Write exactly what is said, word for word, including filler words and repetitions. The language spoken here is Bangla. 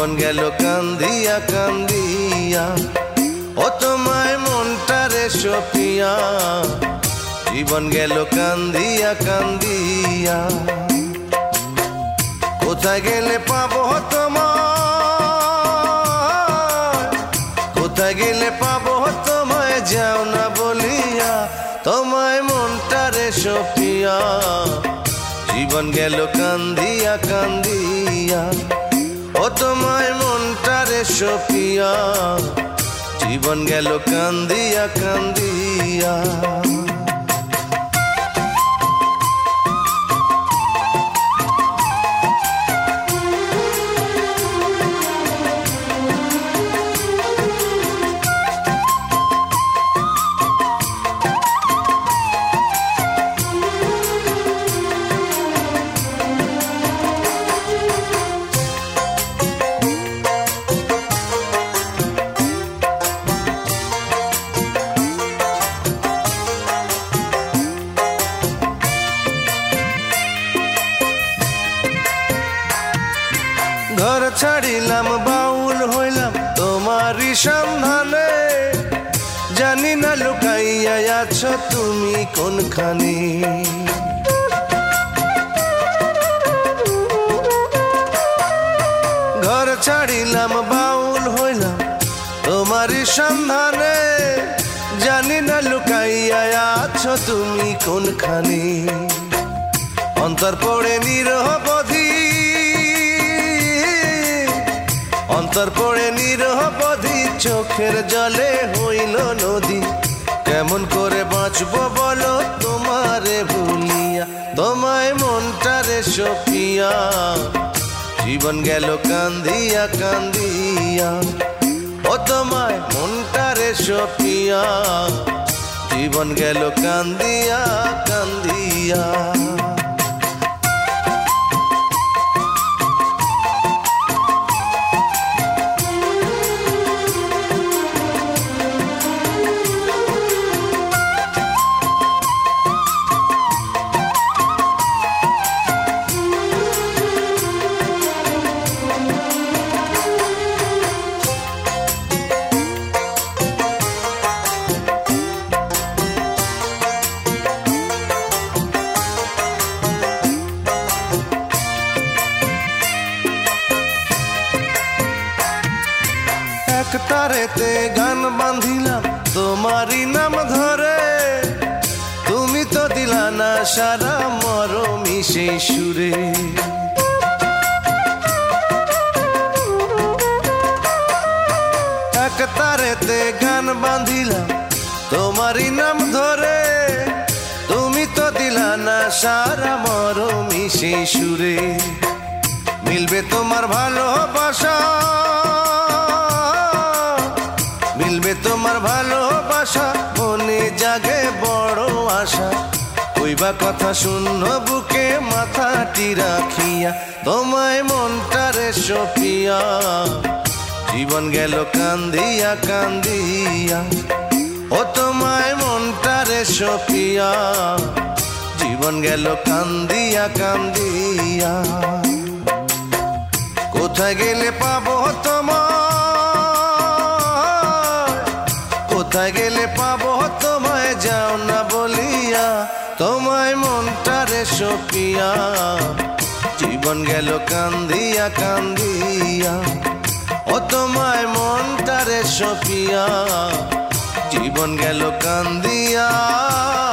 জীবন গেল কান্দিয়া কান্দিয়া, ও তোমায় মনটারে সপিয়া, জীবন গেল কান্দিয়া কান্দিয়া। কোথায় গেলে পাবো তোমায়, কোথায় গেলে পাবো তোমায়, যাও না বলিয়া তোমায় মনটারে সপিয়া, জীবন গেল কান্দিয়া কান্দিয়া, ও তোমায় মনটারে সপিয়া, জীবন গেল কান্দিয়া কান্দিয়া। ঘর ছাড়িলাম বাউল হইলাম তোমারই সন্ধানে, জানি না লুকাইয়া আছো তুমি কোনখানে। ঘর ছাড়িলাম বাউল হইলাম তোমারই সন্ধানে, জানি না লুকাইয়া আছো তুমি কোনখানে। অন্তর পড়ে নিরবধি, অন্তর পড়ে নিরবধি, চোখের জলে হইল নদী, কেমন করে বাঁচবো বলো তোমারে ভুলিয়া, তোমায় মনটারে সপিয়া, জীবন গেল কান্দিয়া কান্দিয়া, ও তোমায় মনটারে সপিয়া, জীবন গেল কান্দিয়া কান্দিয়া। এক তারেতে গান বাঁধিলাম তোমারই নাম ধরে, তুমি তো দিলা না সারা মরমি সেই সুরে। এক তারেতে গান বাঁধিলাম তোমারই নাম ধরে, তুমি তো দিলা না সারা মরমি সেই সুরে। মিলবে তোমার ভালোবাসা, মিলবে তোমার ভালোবাসা, মনে জাগে বড় আশা, কইবা কথা শূন্য বুকে মাথাটি রাখিয়া, তোমায় মনটারে সপিয়া, জীবন গেল কান্দিয়া কান্দিয়া, ও তোমায় মনটারে সপিয়া, জীবন গেল কান্দিয়া কান্দিয়া। কোথায় গেলে পাবো তোমায়, কোথায় গেলে পাবো তোমায়, যাও না বলিয়া তোমায় মনটারে সপিয়া, জীবন গেল কান্দিয়া কান্দিয়া, ও তোমায় মনটারে সপিয়া, জীবন গেল কান্দিয়া।